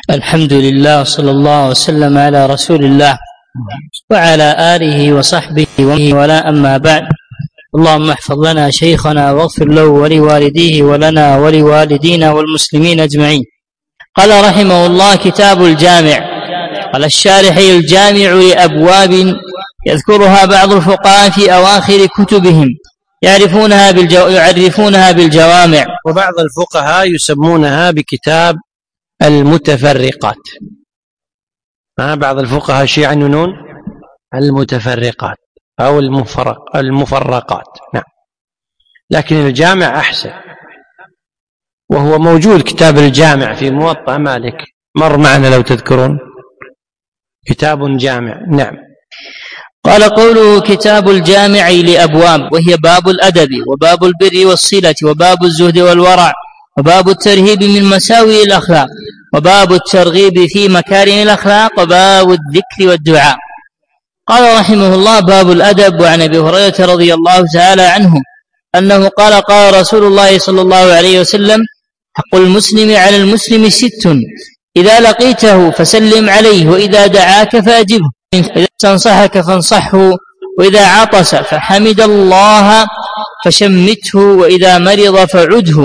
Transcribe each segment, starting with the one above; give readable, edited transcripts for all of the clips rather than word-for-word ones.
الحمد لله، صلى الله وسلم على رسول الله وعلى آله وصحبه ولا أما بعد. اللهم احفظ لنا شيخنا واغفر له ولوالديه ولنا ولوالدينا والمسلمين أجمعين. قال رحمه الله: كتاب الجامع. قال الشارح: الجامع لأبواب يذكرها بعض الفقهاء في أواخر كتبهم يعرفونها بالجوامع، وبعض الفقهاء يسمونها بكتاب المتفرقات. بعض الفقهاء يعنون المتفرقات أو المفرقات. نعم، لكن الجامع أحسن، وهو موجود كتاب الجامع في موطأ مالك، مر معنا لو تذكرون، كتاب جامع. نعم. قال: قوله كتاب الجامع لأبواب، وهي باب الأدب وباب البر والصلة وباب الزهد والورع وباب الترهيب من مساوئ الأخلاق وباب الترغيب في مكارم الأخلاق وباب الذكر والدعاء. قال رحمه الله: باب الأدب. وعن أبي هريرة رضي الله تعالى عنه أنه قال: قال رسول الله صلى الله عليه وسلم: حق المسلم على المسلم 6: إذا لقيته فسلم عليه، وإذا دعاك فأجبه، إذا استنصحك فانصحه، وإذا عطس فحمد الله فشمته، وإذا مرض فعده،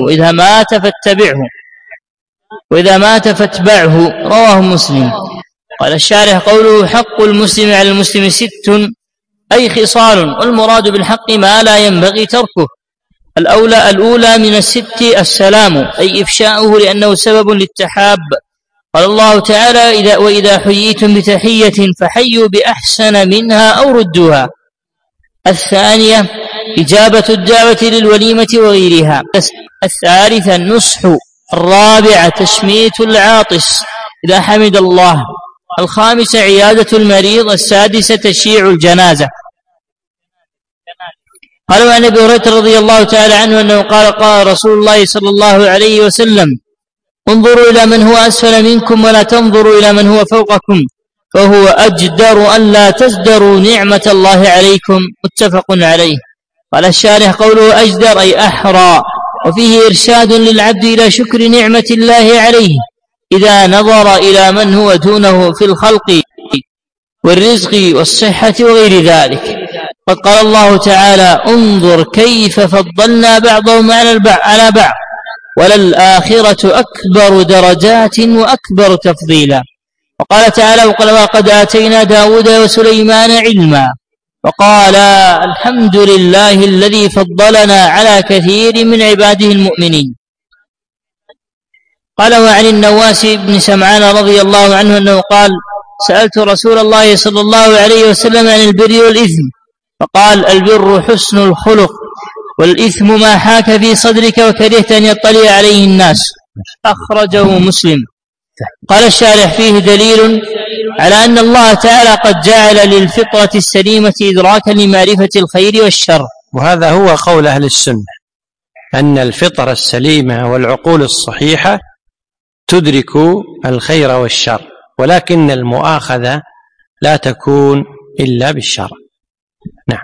وإذا مات فاتبعه. رواه مسلم. قال الشارح: قوله حق المسلم على المسلم 6 أي خصال، والمراد بالحق ما لا ينبغي تركه. الأولى من 6 السلام، أي إفشاؤه، لأنه سبب للتحاب. قال الله تعالى: وإذا حييتم بتحية فحيوا بأحسن منها أو ردوها. الثانية إجابة الدعوة للوليمة وغيرها. الثالثة النصح. الرابعة تشميت العاطس إذا حمد الله. الخامسة عيادة المريض. السادسة تشييع الجنازة. قال عن أبي هريرة رضي الله تعالى عنه أنه قال: قال رسول الله صلى الله عليه وسلم: انظروا إلى من هو أسفل منكم ولا تنظروا إلى من هو فوقكم، فهو أجدر أن لا تزدروا نعمة الله عليكم. متفق عليه. قال الشارح: قوله أجدر أي أحرى، وفيه إرشاد للعبد إلى شكر نعمة الله عليه إذا نظر إلى من هو دونه في الخلق والرزق والصحة وغير ذلك. قد قال الله تعالى: انظر كيف فضلنا بعضهم على بعض وللآخرة أكبر درجات وأكبر تفضيلا. وقال تعالى: وقد آتينا داود وسليمان علما. وقال: الحمد لله الذي فضلنا على كثير من عباده المؤمنين. قال: وعن النواس بن سمعان رضي الله عنه أنه قال: سألت رسول الله صلى الله عليه وسلم عن البر والإثم، فقال: البر حسن الخلق، والإثم ما حاك في صدرك وكرهت أن يطلع عليه الناس. أخرجه مسلم. قال الشارح: فيه دليل على أن الله تعالى قد جعل للفطرة السليمة إدراكا لمعرفة الخير والشر. وهذا هو قول أهل السنة، أن الفطرة السليمة والعقول الصحيحة تدرك الخير والشر، ولكن المؤاخذة لا تكون إلا بالشرع. نعم.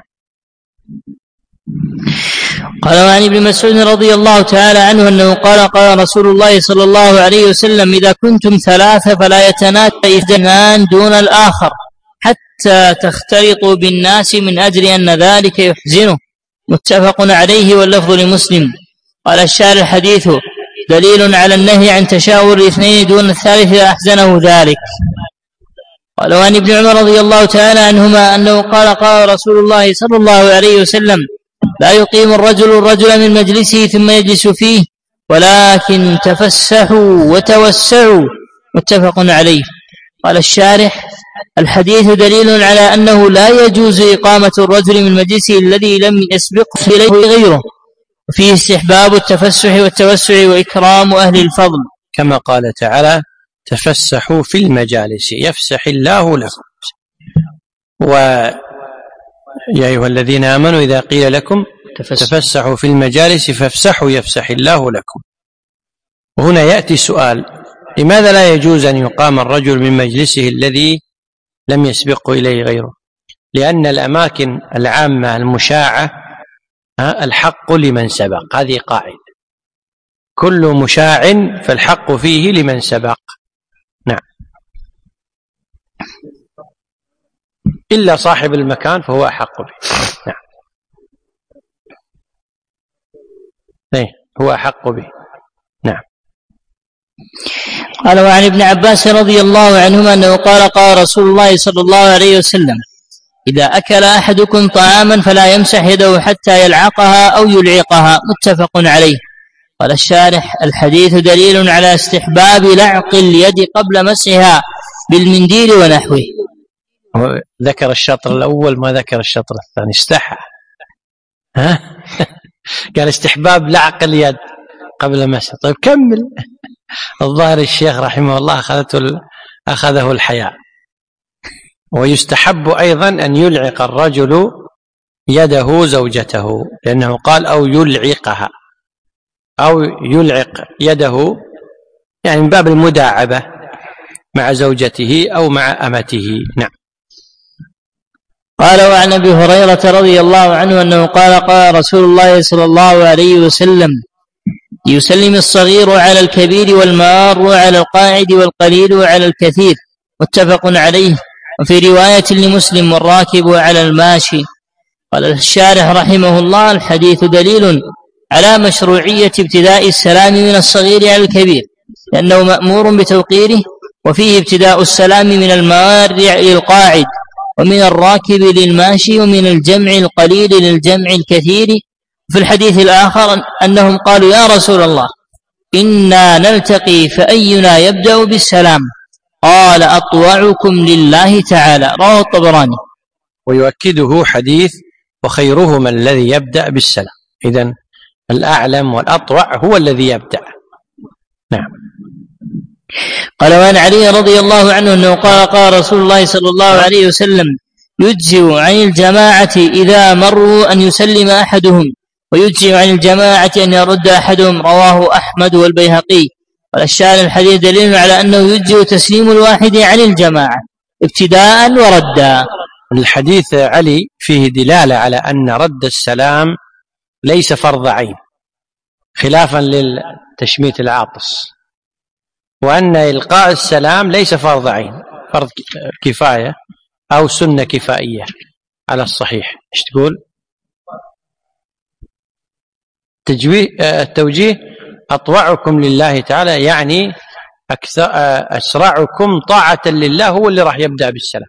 قال: وعن ابن مسعود رضي الله تعالى عنه أنه قال: قال رسول الله صلى الله عليه وسلم: إذا كنتم 3 فلا يتناتى اثنان دون الآخر حتى تختلطوا بالناس من أجل أن ذلك يحزنه. متفق عليه، واللفظ لمسلم. قال الشارح: حديثه دليل على النهي عن تشاور الاثنين دون الثالث إذا أحزنه ذلك. قال: وعن ابن عمر رضي الله تعالى عنهما أنه قال: قال رسول الله صلى الله عليه وسلم: لا يقيم الرجل من مجلسه ثم يجلس فيه، ولكن تفسحوا وتوسعوا. متفق عليه. قال الشارح: الحديث دليل على أنه لا يجوز إقامة الرجل من مجلسه الذي لم يسبقه إليه غيره، وفيه استحباب التفسح والتوسع وإكرام أهل الفضل، كما قال تعالى: تفسحوا في المجالس يفسح الله لكم. يا أيها الذين آمنوا إذا قيل لكم تفسحوا في المجالس فافسحوا يفسح الله لكم. وهنا يأتي سؤال: لماذا لا يجوز أن يقام الرجل من مجلسه الذي لم يسبقه إليه غيره؟ لأن الأماكن العامة المشاعة الحق لمن سبق، هذه قاعدة، كل مشاع فالحق فيه لمن سبق. نعم، إلا صاحب المكان فهو أحق به. نعم، هو أحق به. نعم. قال: وعن ابن عباس رضي الله عنهما أنه قال: قال رسول الله صلى الله عليه وسلم: إذا أكل أحدكم طعاما فلا يمسح يده حتى يلعقها أو يلعقها. متفق عليه. قال الشارح: الحديث دليل على استحباب لعق اليد قبل مسحها بالمنديل ونحوه. ذكر الشطر الأول ما ذكر الشطر الثاني، استحى. قال استحباب لعق اليد قبل مسح. طيب كمل. الظاهر الشيخ رحمه الله أخذه الحياء. ويستحب أيضا أن يلعق الرجل يده زوجته، لأنه قال أو يلعقها، أو يلعق يده يعني من باب المداعبة مع زوجته أو مع أمته. نعم. قال: وعن أبي هريرة رضي الله عنه أنه قال: قال رسول الله صلى الله عليه وسلم: يسلم الصغير على الكبير والمار على القاعد والقليل على الكثير. متفق عليه. وفي رواية لمسلم: والراكب على الماشي. قال الشارح رحمه الله: الحديث دليل على مشروعية ابتداء السلام من الصغير على الكبير، لأنه مأمور بتوقيره. وفيه ابتداء السلام من المار للقاعد، ومن الراكب للماشي، ومن الجمع القليل للجمع الكثير. في الحديث الآخر أنهم قالوا: يا رسول الله، إنا نلتقي فأينا يبدأ بالسلام؟ قال: أطوعكم لله تعالى. رواه الطبراني. ويؤكده حديث: وخيرهما الذي يبدأ بالسلام. إذن الأعلم والأطوع هو الذي يبدأ. نعم. قال: وعن علي رضي الله عنه أنه قال: قال رسول الله صلى الله عليه وسلم: يجزئ عن الجماعة إذا مروا أن يسلم أحدهم، ويجزئ عن الجماعة أن يرد أحدهم. رواه أحمد والبيهقي. قال الشارح: الحديث دليل على أنه يجزئ تسليم الواحد عن الجماعة ابتداء وردا. الحديث علي فيه دلالة على أن رد السلام ليس فرض عين، خلافا للتشميت العاطس، وأن إلقاء السلام ليس فرض عين، فرض كفاية أو سنة كفائية على الصحيح. إيش تقول؟ التوجيه: أطوعكم لله تعالى، يعني أسرعكم طاعة لله هو اللي راح يبدأ بالسلام،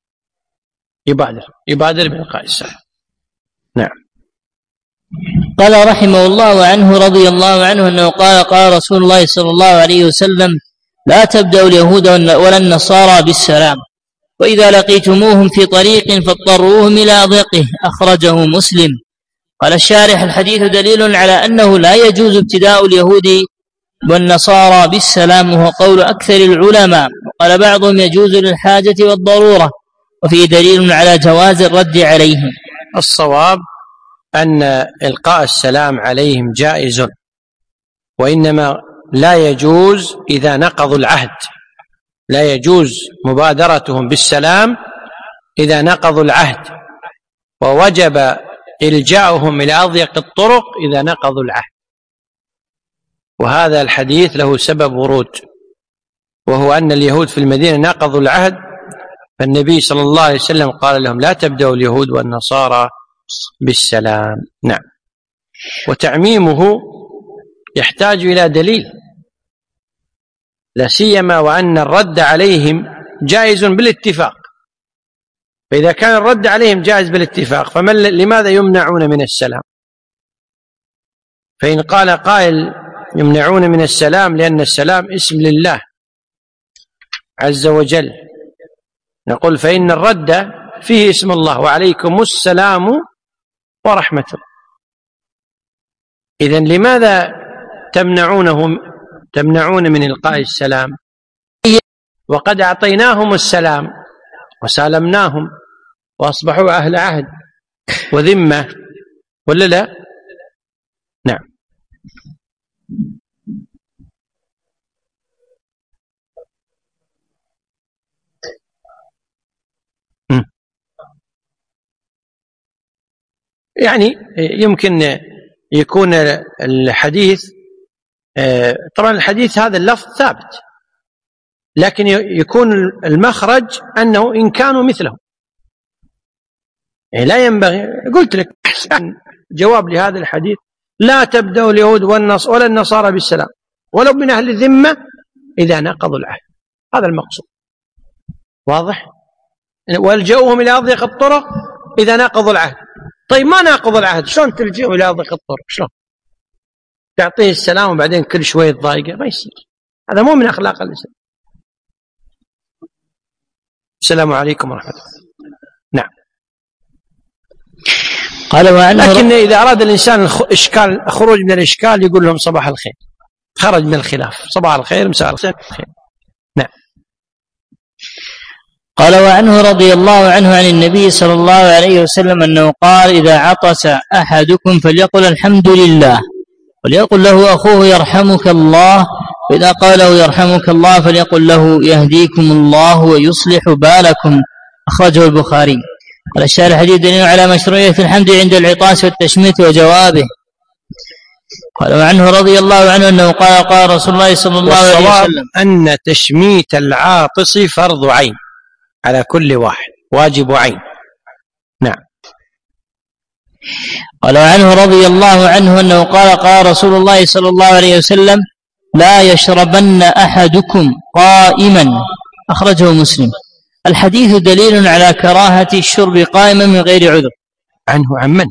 يبادر بإلقاء السلام. نعم. قال رحمه الله عنه رضي الله عنه أنه قال: قال رسول الله صلى الله عليه وسلم: لا تبدأوا اليهود ولا النصارى بالسلام، وإذا لقيتموهم في طريق فاضطروهم إلى ضيقه. أخرجه مسلم. قال الشارح: الحديث دليل على أنه لا يجوز ابتداء اليهود والنصارى بالسلام، وهو قول أكثر العلماء. وقال بعضهم: يجوز للحاجة والضرورة، وفيه دليل على جواز الرد عليهم. الصواب أن إلقاء السلام عليهم جائز، وإنما لا يجوز إذا نقضوا العهد. لا يجوز مبادرتهم بالسلام إذا نقضوا العهد، ووجب إلجاؤهم إلى أضيق الطرق إذا نقضوا العهد. وهذا الحديث له سبب ورود، وهو أن اليهود في المدينة نقضوا العهد، فالنبي صلى الله عليه وسلم قال لهم: لا تبدأوا اليهود والنصارى بالسلام. نعم. وتعميمه يحتاج إلى دليل، لا سيما وأن الرد عليهم جائز بالاتفاق. فإذا كان الرد عليهم جائز بالاتفاق، لماذا يمنعون من السلام؟ فإن قال قائل: يمنعون من السلام لأن السلام اسم لله عز وجل، نقول: فإن الرد فيه اسم الله: وعليكم السلام ورحمة الله. إذن لماذا تمنعون من إلقاء السلام وقد أعطيناهم السلام وسالمناهم وأصبحوا أهل عهد وذمة، ولا لا؟ نعم. يعني يمكن يكون الحديث، طبعا الحديث هذا اللفظ ثابت، لكن يكون المخرج أنه إن كانوا مثله، يعني لا ينبغي. قلت لك أحسن جواب لهذا الحديث: لا تبدأ اليهود ولا النصارى بالسلام ولو من أهل الذمة إذا نقضوا العهد. هذا المقصود، واضح؟ والجؤهم إلى أضيق الطرق إذا نقضوا العهد. طيب ما ناقضوا العهد شلون تلجئه إلى أضيق الطرق؟ شلون تعطيه السلام وبعدين كل شوية ضايقه؟ ما يصير، هذا مو من أخلاق الإسلام. السلام عليكم ورحمة الله. نعم. قال لكن إذا أراد الإنسان خروج من الإشكال يقول لهم صباح الخير، خرج من الخلاف، صباح الخير مساء الخير. نعم. قال وعنه رضي الله عنه عن النبي صلى الله عليه وسلم أنه قال: إذا عطس أحدكم فليقل الحمد لله، وليقل له أخوه يرحمك الله، وإذا قال له يرحمك الله فليقل له يهديكم الله ويصلح بالكم. أخرجه البخاري. قال الشارح: الحديث دليل على مشروعية الحمد عند العطاس والتشميت وجوابه. قال وعنه رضي الله عنه أنه قال: قال رسول الله صلى الله عليه وسلم: أن تشميت العاطس فرض عين على كل واحد، واجب عين. نعم. قال وعنه رضي الله عنه أنه قال: قال رسول الله صلى الله عليه وسلم: لا يشربن أحدكم قائما. أخرجه مسلم. الحديث دليل على كراهة الشرب قائما من غير عذر. عنه عن من؟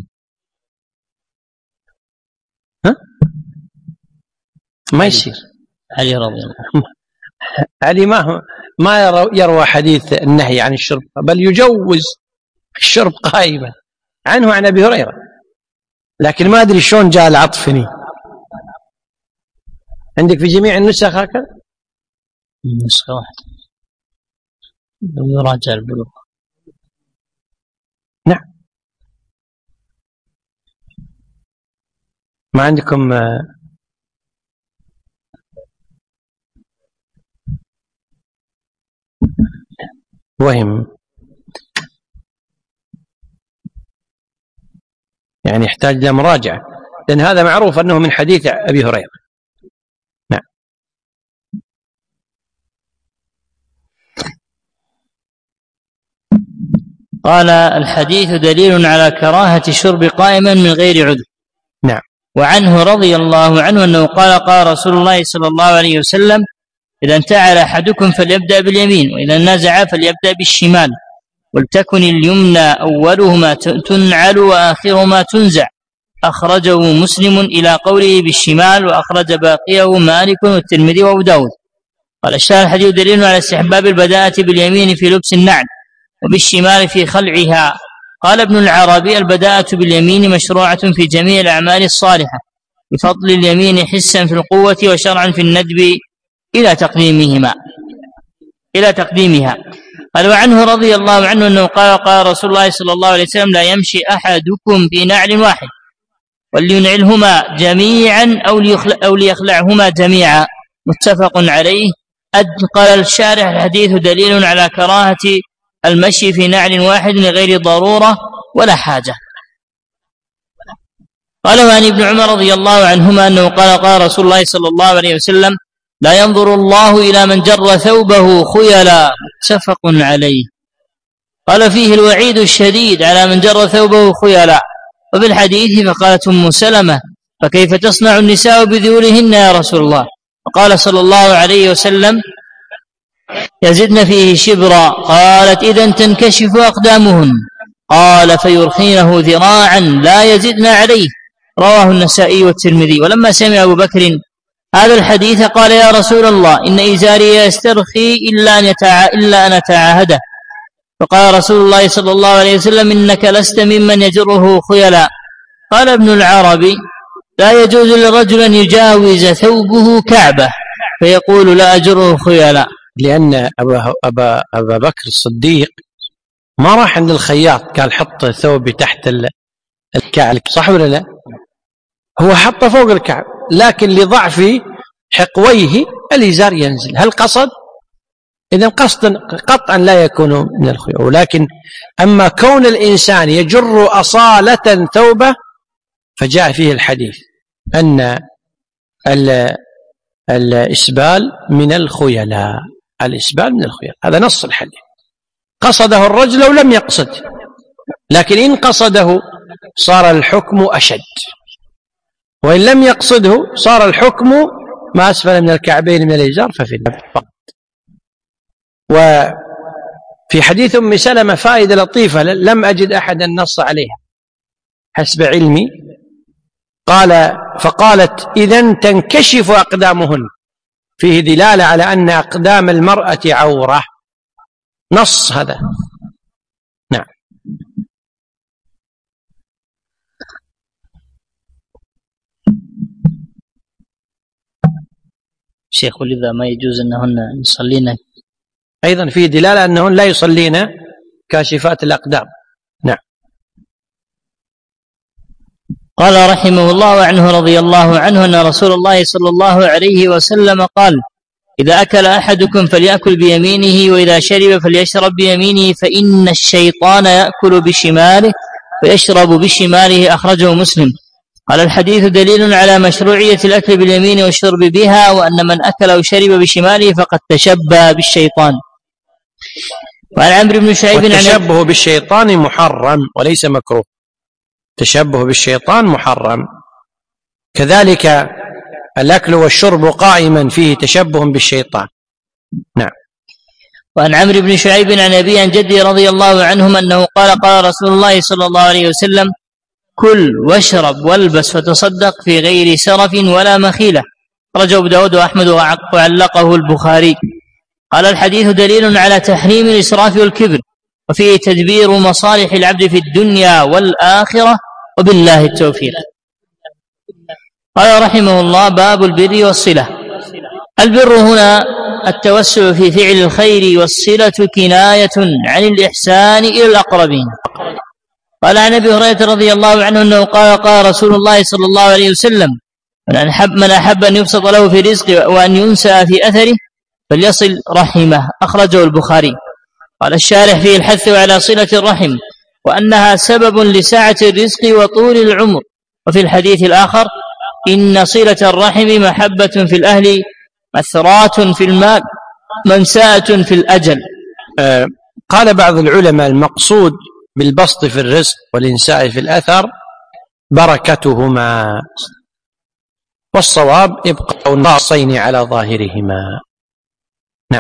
ما يصير. علي رضي الله عنه. علي ما يروى حديث النهي عن الشرب، بل يجوز الشرب قائما. عنه عن أبي هريرة، لكن ما أدري شلون جاء العطف هنا. عندك في جميع النسخ هكذا؟ نسخة واحدة يراجع البلوغ. نعم. ما عندكم وهم، يعني يحتاج إلى مراجعة، لأن هذا معروف أنه من حديث أبي هريرة. نعم. قال الحديث دليل على كراهة الشرب قائما من غير عذر. نعم. وعنه رضي الله عنه أنه قال: قال رسول الله صلى الله عليه وسلم: إذا انتعل أحدكم فليبدأ باليمين، وإذا نزع فليبدأ بالشمال، ولتكن اليمنى أولهما تنعل وآخرهما تنزع. أخرجه مسلم إلى قوله بالشمال، وأخرج باقيه مالك والترمذي وأبو داود. قال الشارح: الحديث دليل على استحباب البداءة باليمين في لبس النعل، وبالشمال في خلعها. قال ابن العربي: البداءة باليمين مشروعة في جميع الأعمال الصالحة، بفضل اليمين حسا في القوة وشرعا في الندب إلى تقديمها. قال وعنه رضي الله عنه أنه قال: قال رسول الله صلى الله عليه وسلم: لا يمشي أحدكم في نعل واحد، ولينعلهما جميعا أو ليخلعهما جميعا. متفق عليه. قال الشارح: الحديث دليل على كراهة المشي في نعل واحد لغير ضرورة ولا حاجة. قال وعن ابن عمر رضي الله عنهما أنه قال: قال رسول الله صلى الله عليه وسلم: لا ينظر الله إلى من جر ثوبه خيلا. متفق عليه. قال فيه الوعيد الشديد على من جر ثوبه خيلا. وفي الحديث: فقالت أم سلمة: فكيف تصنع النساء بذيولهن يا رسول الله؟ فقال صلى الله عليه وسلم: يزدن فيه شبرا. قالت: إذن تنكشف أقدامهن. قال: فيرخينه ذراعا لا يزدن عليه. رواه النسائي والترمذي. ولما سمع أبو بكر هذا الحديث قال: يا رسول الله، إن إزاري يسترخي إلا أن أتعاهده. فقال رسول الله صلى الله عليه وسلم: إنك لست ممن يجره خيلا. قال ابن العربي: لا يجوز للرجل أن يجاوز ثوبه كعبة فيقول: لا أجره خيلا. لأن أبا بكر الصديق ما راح عند الخياط قال: حط ثوبي تحت الكعب، صح ولا لا؟ هو حطه فوق الكعب، لكن لضعف حقويه الإزار ينزل. هل قصد؟ إذن قصدا قطعا لا يكون من الخيول. ولكن أما كون الإنسان يجر أصالة ثوبه فجاء فيه الحديث أن الإسبال من الخيلاء. الإسبال من الخيار. هذا نص الحديث. قصده الرجل أو لم يقصد، لكن إن قصده صار الحكم أشد، وإن لم يقصده صار الحكم ما أسفل من الكعبين من الإزار ففي النار فقط. وفي حديث أم سلمة فائدة لطيفة لم أجد أحدا نص عليها حسب علمي. فقالت إذن تنكشف أقدامهن، فيه دلالة على أن أقدام المرأة عورة، نص هذا. نعم. شيخ، ولذا ما يجوز أنهن يصلين، أيضا فيه دلالة أنهن لا يصلين كاشفات الأقدام. نعم. قال رحمه الله عنه رضي الله عنه أن رسول الله صلى الله عليه وسلم قال: إذا أكل أحدكم فليأكل بيمينه، وإذا شرب فليشرب بيمينه، فإن الشيطان يأكل بشماله فيشرب بشماله. أخرجه مسلم. قال: الحديث دليل على مشروعية الأكل باليمين والشرب بها، وأن من أكل أو شرب بشماله فقد تشبه بالشيطان. وعن عمرو بن شعيب والتشبه بالشيطان محرم وليس مكروه، تشبه بالشيطان محرم. كذلك الأكل والشرب قائما فيه تشبه بالشيطان. نعم. وعن عمرو بن شعيب عن أبيه عن جده رضي الله عنهم أنه قال: قال رسول الله صلى الله عليه وسلم: كل واشرب والبس وتصدق في غير سرف ولا مخيلة. أخرجه أبو داود وأحمد وعلقه البخاري. قال: الحديث دليل على تحريم الإسراف والكبر، وفيه تدبير مصالح العبد في الدنيا والآخرة، وبالله التوفيق. قال رحمه الله: باب البر والصلة. البر هنا التوسع في فعل الخير، والصلة كناية عن الإحسان إلى الأقربين. قال عن أبي هريرة رضي الله عنه أنه قال: قال رسول الله صلى الله عليه وسلم: من أحب أن يبسط له في رزقه وأن ينسى في أثره فليصل رحمه. أخرجه البخاري. قال الشارح فيه الحث على صلة الرحم، وأنها سبب لسعة الرزق وطول العمر. وفي الحديث الآخر: إن صلة الرحم محبة في الأهل، مثرات في المال، منساءة في الأجل. قال بعض العلماء: المقصود بالبسط في الرزق والإنساء في الأثر بركتهما، والصواب يبقى النصين على ظاهرهما. نعم.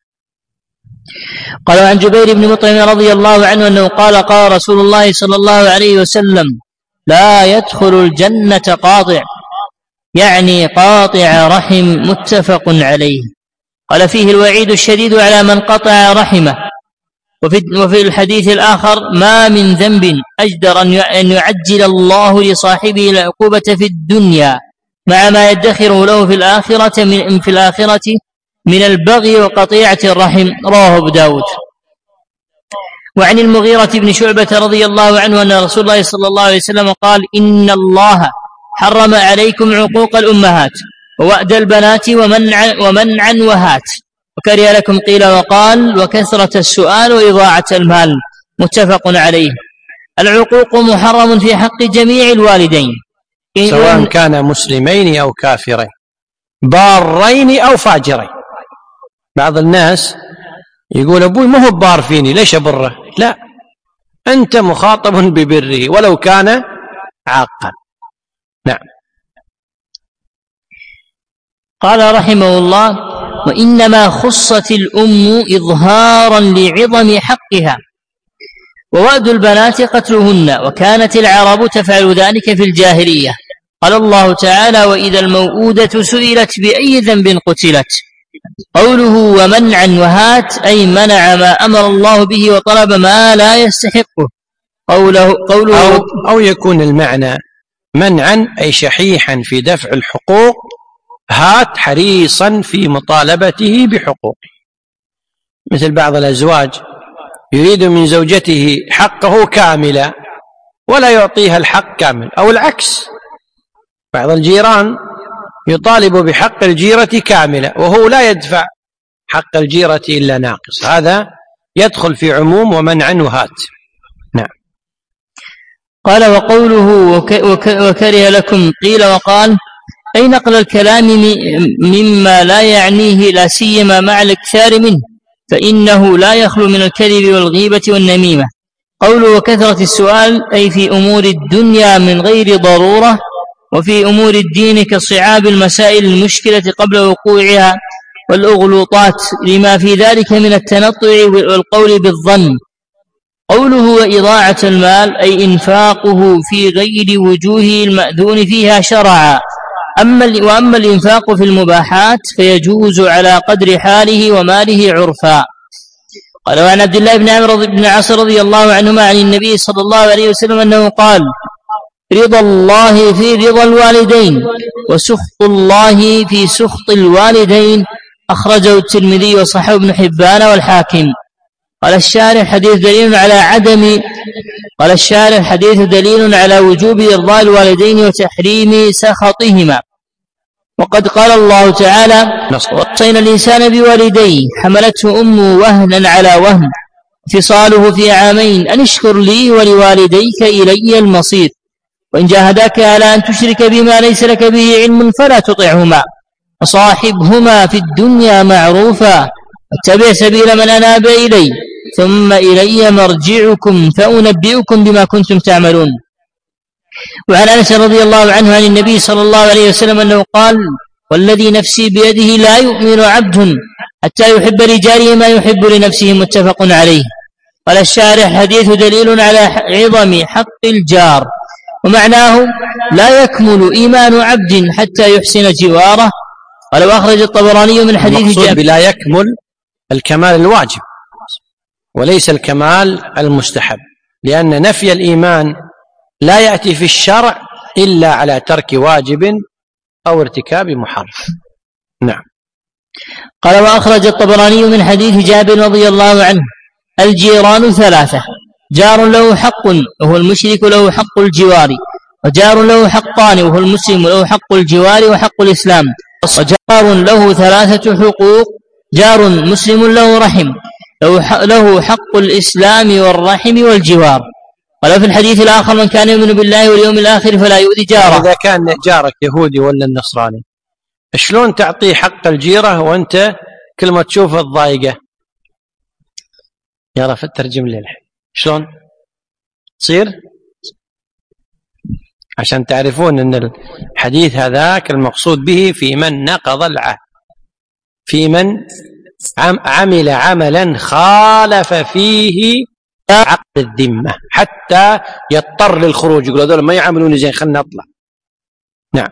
قال عن جبير بن مطعم رضي الله عنه أنه قال: قال رسول الله صلى الله عليه وسلم: لا يدخل الجنة قاطع، يعني قاطع رحم. متفق عليه. قال فيه الوعيد الشديد على من قطع رحمه. وفي الحديث الآخر: ما من ذنب أجدر أن يعجل الله لصاحبه العقوبة في الدنيا مع ما يدخره له في الآخرة من البغي وقطيعة الرحم. رواه أبو داود. وعن المغيرة بن شعبة رضي الله عنه أن رسول الله صلى الله عليه وسلم قال: إن الله حرم عليكم عقوق الأمهات ووأد البنات ومنعا وهات، وكره لكم قيل وقال وكثرة السؤال وإضاعة المال. متفق عليه. العقوق محرم في حق جميع الوالدين، سواء كان مسلمين أو كافرين، بارين أو فاجرين. بعض الناس يقول: أبوي ما هو بار فيني، ليش أبره؟ لا، أنت مخاطب ببره ولو كان عاقا. نعم. قال رحمه الله: وإنما خصت الأم إظهارا لعظم حقها، ووأد البنات قتلهن، وكانت العرب تفعل ذلك في الجاهلية. قال الله تعالى: وإذا الموءودة سئلت بأي ذنب قتلت. قوله ومنعا وهات أي منع ما أمر الله به وطلب ما لا يستحقه. قوله أو يكون المعنى منعا أي شحيحا في دفع الحقوق، هات حريصا في مطالبته بحقوقه. مثل بعض الأزواج يريد من زوجته حقه كاملا ولا يعطيها الحق كامل، أو العكس، بعض الجيران يطالب بحق الجيرة كاملة وهو لا يدفع حق الجيرة إلا ناقص. هذا يدخل في عموم ومنعا وهات. نعم. قال: وقوله وكره لكم قيل وقال أي نقل الكلام مما لا يعنيه، لا سيما مع الإكثار منه، فإنه لا يخلو من الكذب والغيبة والنميمة. قوله وكثرة السؤال أي في أمور الدنيا من غير ضرورة، وفي أمور الدين كصعاب المسائل المشكلة قبل وقوعها والأغلوطات، لما في ذلك من التنطع والقول بالظن. قوله وإضاعة المال أي إنفاقه في غير وجوه المأذون فيها شرعا. وأما الإنفاق في المباحات فيجوز على قدر حاله وماله عرفا. قال وعن عبد الله بن عمرو بن العاص رضي الله عنهما عن النبي صلى الله عليه وسلم أنه قال رضا الله في رضا الوالدين وسخط الله في سخط الوالدين، أخرجه الترمذي وصححه ابن حبان والحاكم. قال الشارح حديث دليل على وجوب إرضاء الوالدين وتحريم سخطهما. وقد قال الله تعالى وصينا الإنسان بوالديه حملته أمه وهنا على وهن فصاله في عامين أن اشكر لي ولوالديك إلي المصير، وإن جاهداك على أن تشرك بما ليس لك به علم فلا تطعهما وصاحبهما في الدنيا معروفا واتبع سبيل من أناب إلي ثم إلي مرجعكم فأنبئكم بما كنتم تعملون. وعن أنس رضي الله عنه عن النبي صلى الله عليه وسلم أنه قال والذي نفسي بيده لا يؤمن عبد حتى يحب لجاره ما يحب لنفسه، متفق عليه. قال الشارح حديث دليل على عظم حق الجار، ومعناه لا يكمل إيمان عبد حتى يحسن جواره. قال وأخرج الطبراني من حديث جابر لا يكمل الكمال الواجب وليس الكمال المستحب، لأن نفي الإيمان لا يأتي في الشرع إلا على ترك واجب أو ارتكاب محرم. نعم. قال وأخرج الطبراني من حديث جابر رضي الله عنه الجيران ثلاثة: جار له حق وهو المشرك له حق الجوار، وجار له حقان وهو المسلم له حق الجوار وحق الإسلام، وجار له ثلاثة حقوق: جار مسلم له رحم له حق الإسلام والرحم والجوار. قال في الحديث الآخر من كان يؤمن بالله واليوم الآخر فلا يؤذي جاره. إذا كان جارك يهودي ولا النصراني شلون تعطيه حق الجيرة وأنت كل ما تشوف الضايقة؟ يلا فترجم لي الحين شلون تصير عشان تعرفون أن الحديث هذاك المقصود به في من نقض العهد، في من عمل عملا خالف فيه عقد الذمة حتى يضطر للخروج، يقول هذول ما يعملون زين خلنا نطلع. نعم.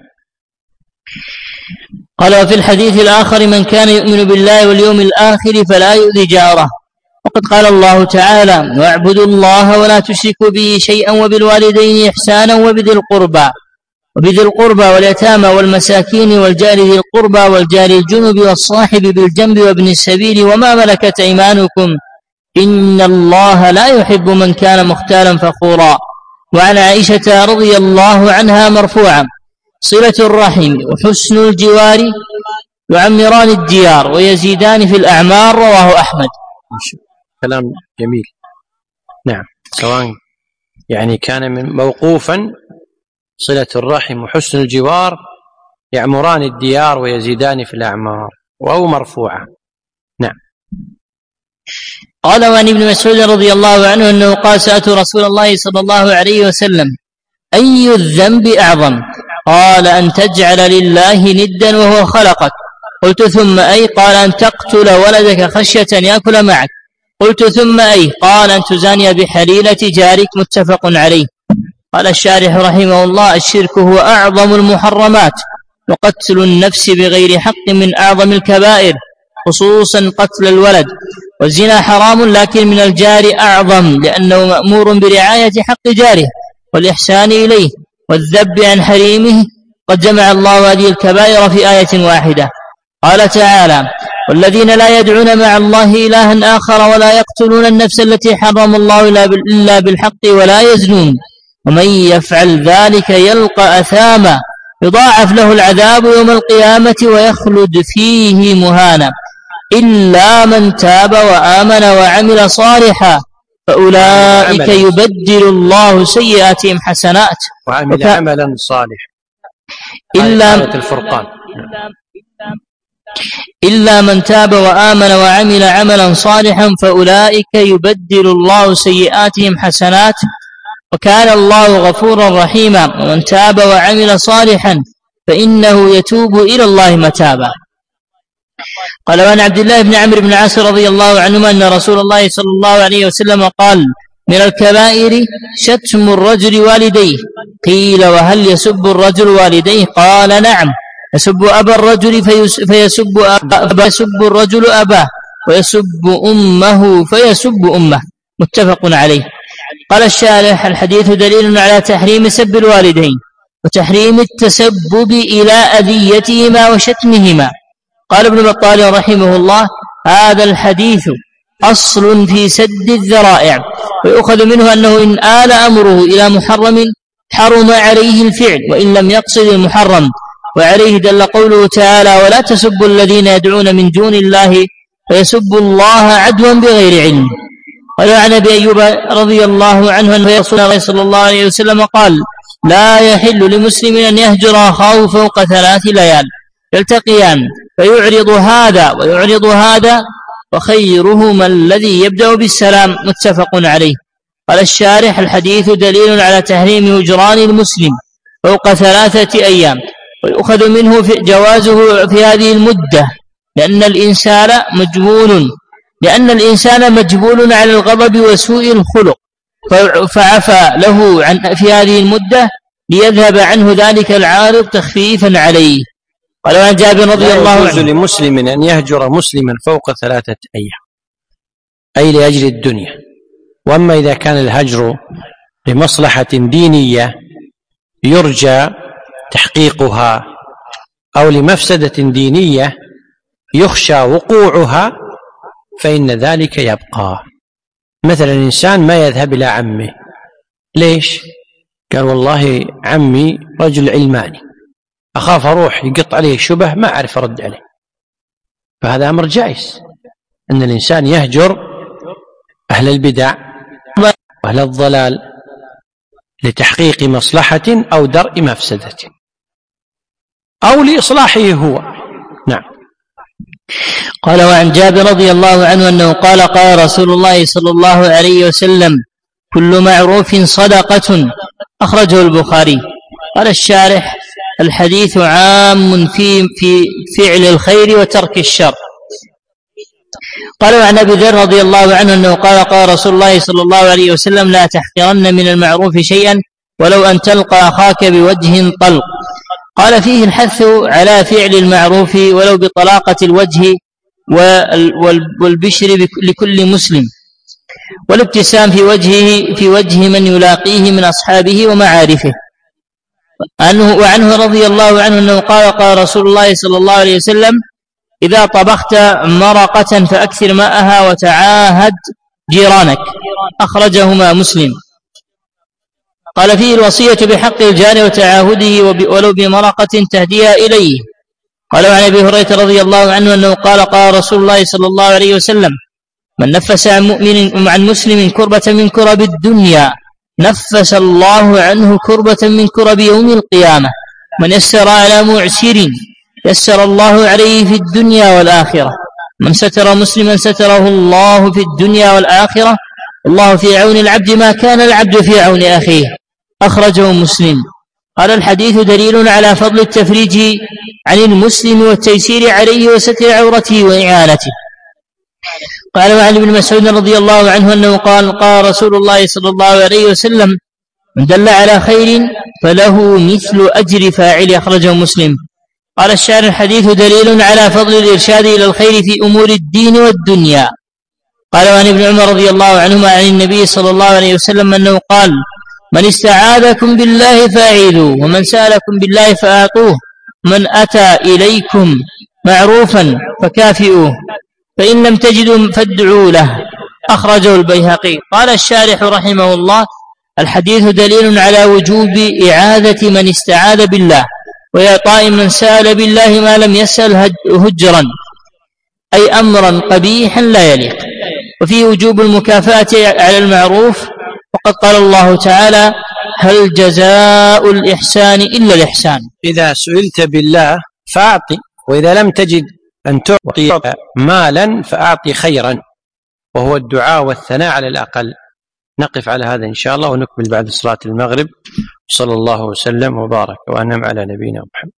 قال وفي الحديث الآخر من كان يؤمن بالله واليوم الآخر فلا يؤذي جاره. وقد قال الله تعالى واعبدوا الله ولا تشركوا به شيئا وبالوالدين إحسانا وبذي القربى واليتامى والمساكين والجار ذي القربى والجار الجنب والصاحب بالجنب وابن السبيل وما ملكت أيمانكم إن الله لا يحب من كان مختالا فخورا. وعن عائشة رضي الله عنها مرفوعا صلة الرحم وحسن الجوار يعمران الديار ويزيدان في الأعمار، رواه أحمد. كلام جميل. نعم. سواء يعني كان من موقوفا صلة الرحم وحسن الجوار يعمران الديار ويزيدان في الأعمار، أو مرفوعا. نعم. قال وعن ابن مسعود رضي الله عنه أنه قال سألت رسول الله صلى الله عليه وسلم أي الذنب أعظم؟ قال أن تجعل لله ندا وهو خلقك. قلت ثم أي؟ قال أن تقتل ولدك خشية يأكل معك. قلت ثم أي؟ قال أن تزاني بحليلة جارك، متفق عليه. قال الشارح رحمه الله الشرك هو أعظم المحرمات، وقتل النفس بغير حق من أعظم الكبائر، خصوصا قتل الولد. والزنا حرام لكن من الجار أعظم، لأنه مأمور برعاية حق جاره والإحسان إليه والذب عن حريمه. قد جمع الله هذه الكبائر في آية واحدة. قال تعالى والذين لا يدعون مع الله إلها آخر ولا يقتلون النفس التي حرم الله إلا بالحق ولا يزنون ومن يفعل ذلك يلقى أثاما يضاعف له العذاب يوم القيامة ويخلد فيه مهانا إلا من تاب وآمن وعمل صالحا فأولئك يبدل الله سيئاتهم حسنات وعمل عملا صالحا. إلا من تاب وآمن وعمل عملا صالحا فأولئك يبدل الله سيئاتهم حسنات وكان الله غفورا رحيما ومن تاب وعمل صالحا فإنه يتوب إلى الله متابا. قال وعن عبد الله بن عمرو بن العاص رضي الله عنهما أن رسول الله صلى الله عليه وسلم قال من الكبائر شتم الرجل والديه. قيل وهل يسب الرجل والديه؟ قال نعم، يسب أبا الرجل فيسب الرجل أباه ويسب أمه فيسب أمه، متفق عليه. قال الشارح الحديث دليل على تحريم سب الوالدين وتحريم التسبب إلى أذيتهما وشتمهما. قال ابن بطال رحمه الله هذا الحديث أصل في سد الذرائع، ويؤخذ منه أنه إن آل أمره إلى محرم حرم عليه الفعل وإن لم يقصد المحرم، وعليه دل قوله تعالى ولا تسبوا الذين يدعون من دون الله فيسبوا الله عدوا بغير علم. وعن أبي أيوب رضي الله عنه أن رسول الله صلى الله عليه وسلم قال لا يحل لمسلم أن يهجر أخاه فوق 3 ليال يلتقيان فيعرض هذا ويعرض هذا وخيرهما الذي يبدأ بالسلام، متفق عليه. قال الشارح الحديث دليل على تحريم هجران المسلم فوق 3 أيام، ويؤخذ منه في جوازه في هذه المدة لأن الإنسان مجبول على الغضب وسوء الخلق، فعفى له في هذه المدة ليذهب عنه ذلك العارض تخفيفا عليه. قال عن جابر رضي الله عنه لا يجوز لمسلم أن يهجر مسلما فوق 3 أيام أي لأجل الدنيا. وأما إذا كان الهجر لمصلحة دينية يرجى تحقيقها أو لمفسدة دينية يخشى وقوعها فإن ذلك يبقى. مثلا الإنسان ما يذهب إلى عمه، ليش؟ قال والله عمي رجل علماني أخاف أروح يقط عليه شبه ما أعرف أرد عليه، فهذا أمر جائز أن الإنسان يهجر أهل البدع وأهل الضلال لتحقيق مصلحة أو درء مفسدة أو لإصلاحه هو. نعم. قال وعن جابر رضي الله عنه أنه قال قال رسول الله صلى الله عليه وسلم كل معروف صدقة، أخرجه البخاري. قال الشارح الحديث عام في فعل الخير وترك الشر. قال وعن أبي ذر رضي الله عنه أنه قال قال رسول الله صلى الله عليه وسلم لا تحقرن من المعروف شيئا ولو أن تلقى أخاك بوجه طلق. قال فيه الحث على فعل المعروف ولو بطلاقة الوجه والبشر لكل مسلم، والابتسام في وجه من يلاقيه من أصحابه ومعارفه. وعنه رضي الله عنه أنه قال قال رسول الله صلى الله عليه وسلم إذا طبخت مرقة فأكثر ماءها وتعاهد جيرانك، أخرجهما مسلم. قال فيه الوصية بحق الجار وتعاهده ولو بمرقة تهديها إليه. قال عن أبي هريرة رضي الله عنه أنه قال قال رسول الله صلى الله عليه وسلم من نفس عن مسلم كربة من كرب الدنيا نفس الله عنه كربة من كرب يوم القيامة. من يسر على معسر يسر الله عليه في الدنيا والآخرة. من ستر مسلما ستره الله في الدنيا والآخرة. الله في عون العبد ما كان العبد في عون أخيه، أخرجه مسلم. قال الحديث دليل على فضل التفريج عن المسلم والتيسير عليه وستر عورته وإعانته. قال وعن ابن مسعود رضي الله عنه أنه قال قال رسول الله صلى الله عليه وسلم من دل على خير فله مثل أجر فاعل، أخرجه مسلم. قال الشارح الحديث دليل على فضل الإرشاد إلى الخير في أمور الدين والدنيا. قال وعن ابن عمر رضي الله عنهما عن النبي صلى الله عليه وسلم أنه قال من استعاذكم بالله فأعيذوه ومن سألكم بالله فأعطوه من أتى إليكم معروفا فكافئوه فإن لم تجدوا فادعوا له، أخرجه البيهقي. قال الشارح رحمه الله الحديث دليل على وجوب إعاذة من استعاذ بالله وإعطاء من سأل بالله ما لم يسأل هجرا أي أمرا قبيحا لا يليق. وفي وجوب المكافأة على المعروف، وقد قال الله تعالى هل جزاء الإحسان إلا الإحسان؟ إذا سئلت بالله فأعطي، وإذا لم تجد أن تعطي مالا فأعطي خيرا، وهو الدعاء والثناء على الأقل. نقف على هذا إن شاء الله ونكمل بعد صلاة المغرب. صلى الله وسلم وبارك وأنعم على نبينا محمد.